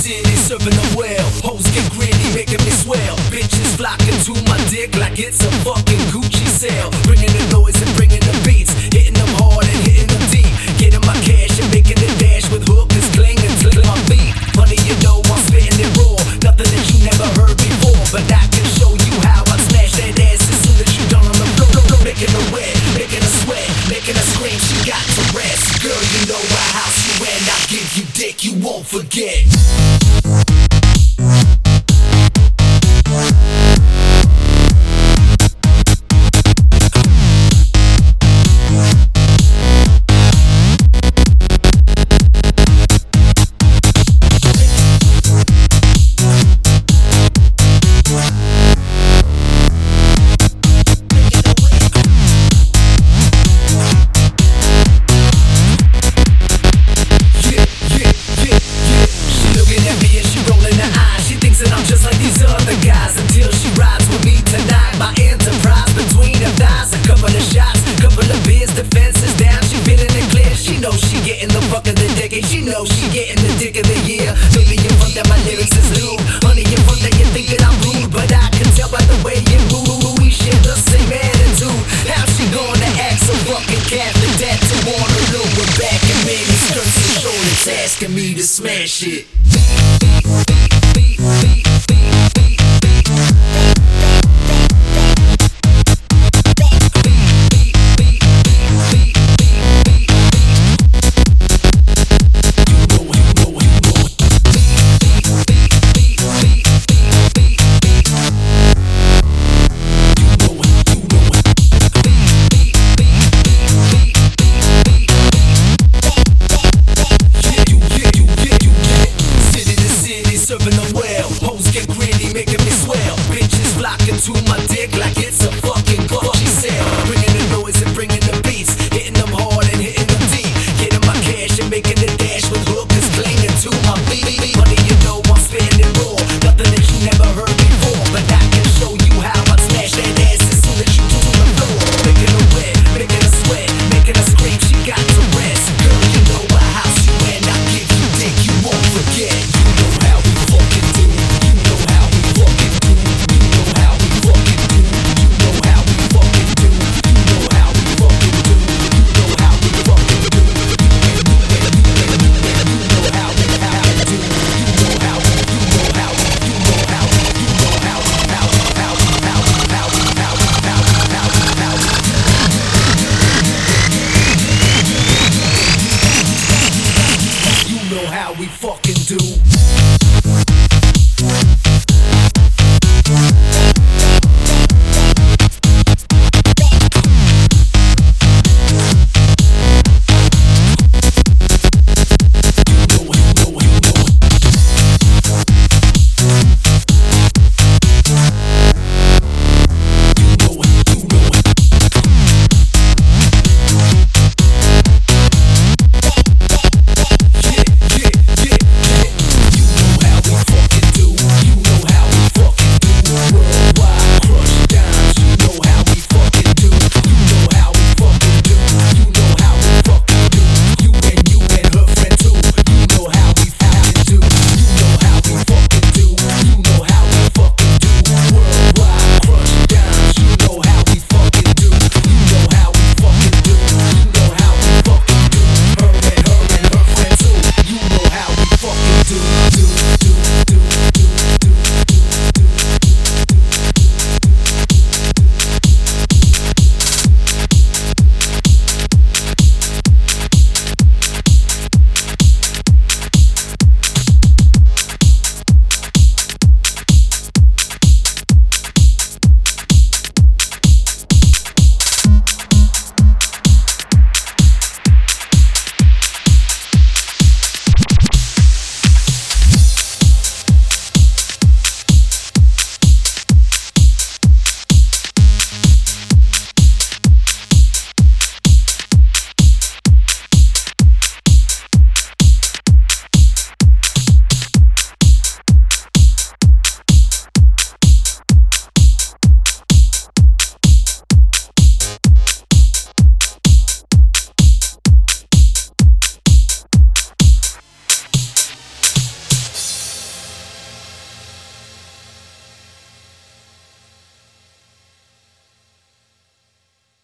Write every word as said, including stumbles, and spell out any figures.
city, serving them well. Hoes get greedy, making me swell. Bitches flocking to my dick like it's a fucking Gucci sale. Bringing the noise and bringing the beats, hitting them hard and hitting them deep. Getting my cash and making it dash with hookers clinging to my feet. Honey, you know I'm spitting it raw, nothing that you never heard before. But I can show you how I smash that ass as soon as you done on the floor. Making her wet, making her sweat, making her scream, she got to rest. Girl, you know my house you in, I'll give you dick you won't forget. Until she rides with me tonight. My enterprise between her thighs. A couple of shots, couple of beers, defenses down. She feeling it clear. She knows she getting the fuck of the decade. She knows she getting the dick of the year. Baby, you front that my lyrics is lewd. Honey, you front that you think that I'm rude. But I can tell by the way you move, we share the same attitude. How she gonna act so fucking Catholic that to want her look? We're back and many skirts and shoulders asking me to smash it. Beat, beat, beat, beat, beat, beat. Serving them well, hoes get greedy, making me swell. Bitches flocking to my dick like it's a fucking Gucci sale. Bringing the noise and bringing the beats, hitting them hard and hitting them deep. Getting my cash and making it dash with hookers clinging to my feet. Money, you